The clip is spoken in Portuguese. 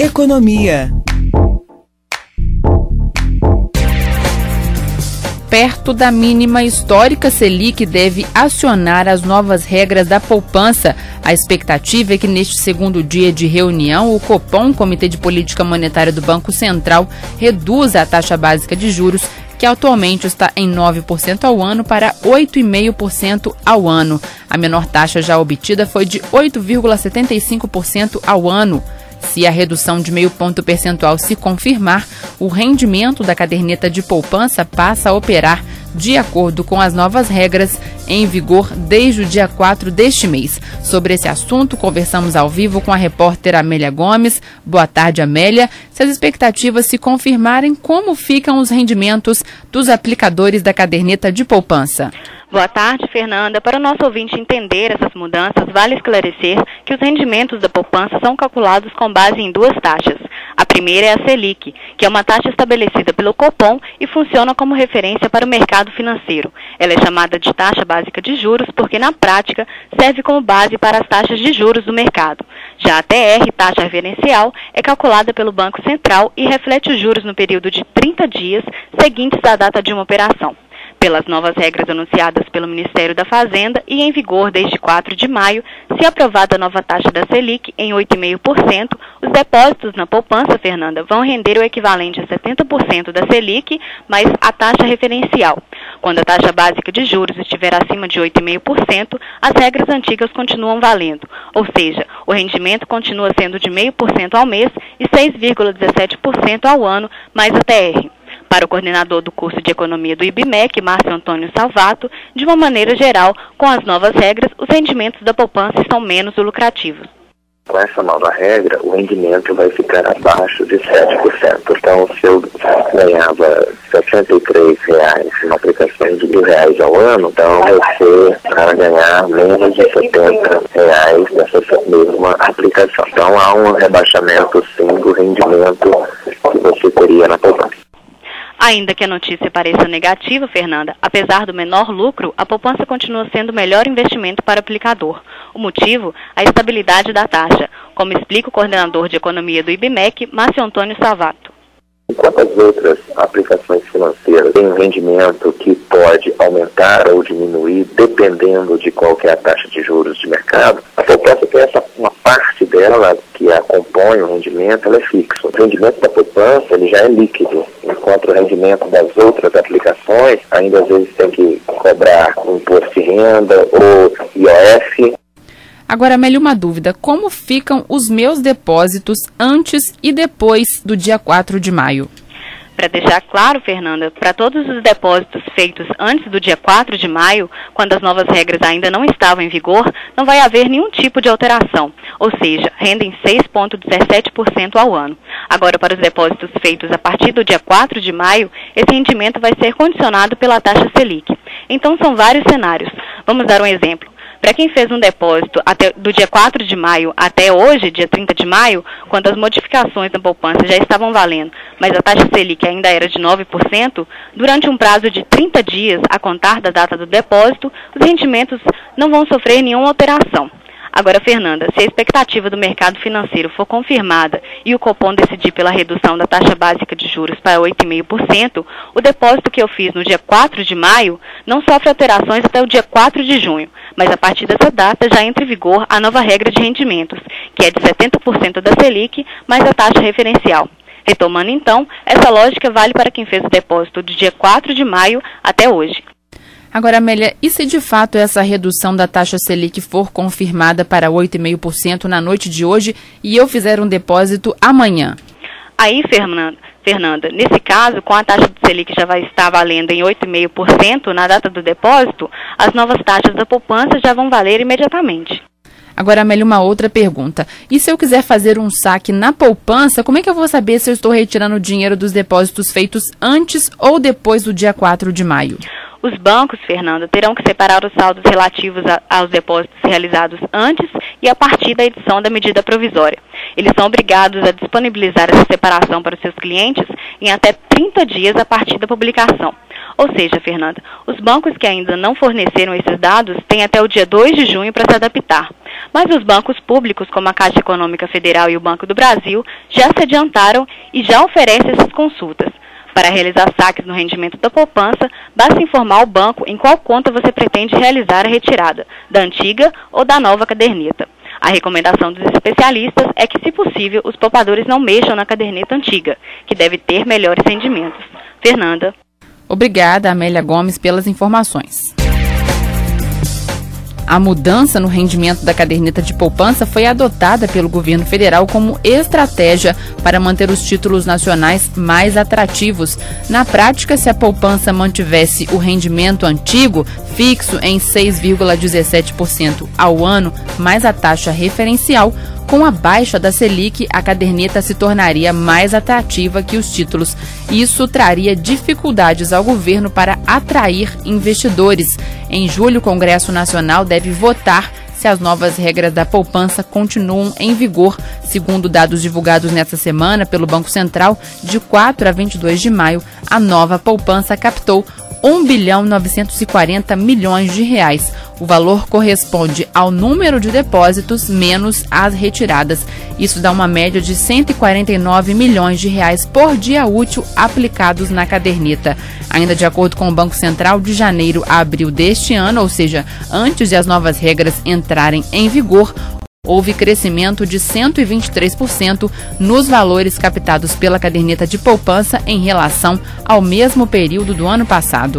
Economia. Perto da mínima histórica, Selic deve acionar as novas regras da poupança. A expectativa é que neste segundo dia de reunião, o Copom, Comitê de Política Monetária do Banco Central, reduza a taxa básica de juros, que atualmente está em 9% ao ano, para 8,5% ao ano. A menor taxa já obtida foi de 8,75% ao ano. Se a redução de 0,5 ponto percentual se confirmar, o rendimento da caderneta de poupança passa a operar de acordo com as novas regras em vigor desde o dia 4 deste mês. Sobre esse assunto, conversamos ao vivo com a repórter Amélia Gomes. Boa tarde, Amélia. Se as expectativas se confirmarem, como ficam os rendimentos dos aplicadores da caderneta de poupança? Boa tarde, Fernanda. Para o nosso ouvinte entender essas mudanças, vale esclarecer que os rendimentos da poupança são calculados com base em duas taxas. A primeira é a Selic, que é uma taxa estabelecida pelo Copom e funciona como referência para o mercado financeiro. Ela é chamada de taxa básica de juros porque, na prática, serve como base para as taxas de juros do mercado. Já a TR, taxa referencial, é calculada pelo Banco Central e reflete os juros no período de 30 dias seguintes à data de uma operação. Pelas novas regras anunciadas pelo Ministério da Fazenda e em vigor desde 4 de maio, se aprovada a nova taxa da Selic em 8,5%, os depósitos na poupança, Fernanda, vão render o equivalente a 70% da Selic, mais a taxa referencial. Quando a taxa básica de juros estiver acima de 8,5%, as regras antigas continuam valendo, ou seja, o rendimento continua sendo de 0,5% ao mês e 6,17% ao ano, mais a TR. Para o coordenador do curso de Economia do IBMEC, Márcio Antônio Salvato, de uma maneira geral, com as novas regras, os rendimentos da poupança estão menos lucrativos. Com essa nova regra, o rendimento vai ficar abaixo de 7%. Então, se eu ganhava R$ 63 em aplicações de R$1.000 ao ano, então você vai ganhar menos de R$70 nessa mesma aplicação. Então, há um rebaixamento, sim, do rendimento que você teria na poupança. Ainda que a notícia pareça negativa, Fernanda, apesar do menor lucro, a poupança continua sendo o melhor investimento para o aplicador. O motivo? A estabilidade da taxa, como explica o coordenador de economia do IBMEC, Márcio Antônio Salvato. Enquanto as outras aplicações financeiras têm um rendimento que pode aumentar ou diminuir dependendo de qual que é a taxa de juros de mercado, a poupança tem uma parte dela que a compõe, o rendimento, ela é fixo. O rendimento da poupança ele já é líquido, enquanto o rendimento das outras aplicações ainda às vezes tem que cobrar um imposto de renda ou IOF. Agora, Amélia, uma dúvida. Como ficam os meus depósitos antes e depois do dia 4 de maio? Para deixar claro, Fernanda, para todos os depósitos feitos antes do dia 4 de maio, quando as novas regras ainda não estavam em vigor, não vai haver nenhum tipo de alteração, ou seja, rendem 6,17% ao ano. Agora, para os depósitos feitos a partir do dia 4 de maio, esse rendimento vai ser condicionado pela taxa Selic. Então, são vários cenários. Vamos dar um exemplo. Para quem fez um depósito do dia 4 de maio até hoje, dia 30 de maio, quando as modificações na poupança já estavam valendo, mas a taxa Selic ainda era de 9%, durante um prazo de 30 dias a contar da data do depósito, os rendimentos não vão sofrer nenhuma alteração. Agora, Fernanda, se a expectativa do mercado financeiro for confirmada e o Copom decidir pela redução da taxa básica de juros para 8,5%, o depósito que eu fiz no dia 4 de maio não sofre alterações até o dia 4 de junho, mas a partir dessa data já entra em vigor a nova regra de rendimentos, que é de 70% da Selic mais a taxa referencial. Retomando então, essa lógica vale para quem fez o depósito do dia 4 de maio até hoje. Agora, Amélia, e se de fato essa redução da taxa Selic for confirmada para 8,5% na noite de hoje e eu fizer um depósito amanhã? Aí, Fernanda, nesse caso, com a taxa de Selic já vai estar valendo em 8,5% na data do depósito, as novas taxas da poupança já vão valer imediatamente. Agora, Amélia, uma outra pergunta. E se eu quiser fazer um saque na poupança, como é que eu vou saber se eu estou retirando o dinheiro dos depósitos feitos antes ou depois do dia 4 de maio? Os bancos, Fernanda, terão que separar os saldos relativos aos depósitos realizados antes e a partir da edição da medida provisória. Eles são obrigados a disponibilizar essa separação para os seus clientes em até 30 dias a partir da publicação. Ou seja, Fernanda, os bancos que ainda não forneceram esses dados têm até o dia 2 de junho para se adaptar. Mas os bancos públicos, como a Caixa Econômica Federal e o Banco do Brasil, já se adiantaram e já oferecem essas consultas. Para realizar saques no rendimento da poupança, basta informar o banco em qual conta você pretende realizar a retirada, da antiga ou da nova caderneta. A recomendação dos especialistas é que, se possível, os poupadores não mexam na caderneta antiga, que deve ter melhores rendimentos. Fernanda. Obrigada, Amélia Gomes, pelas informações. A mudança no rendimento da caderneta de poupança foi adotada pelo governo federal como estratégia para manter os títulos nacionais mais atrativos. Na prática, se a poupança mantivesse o rendimento antigo, fixo em 6,17% ao ano, mais a taxa referencial, com a baixa da Selic, a caderneta se tornaria mais atrativa que os títulos. Isso traria dificuldades ao governo para atrair investidores. Em julho, o Congresso Nacional deve votar se as novas regras da poupança continuam em vigor. Segundo dados divulgados nesta semana pelo Banco Central, de 4 a 22 de maio, a nova poupança captou 1,940 bilhões de reais. O valor corresponde ao número de depósitos menos as retiradas. Isso dá uma média de 149 milhões de reais por dia útil aplicados na caderneta. Ainda de acordo com o Banco Central, de janeiro a abril deste ano, ou seja, antes de as novas regras entrarem em vigor, houve crescimento de 123% nos valores captados pela caderneta de poupança em relação ao mesmo período do ano passado.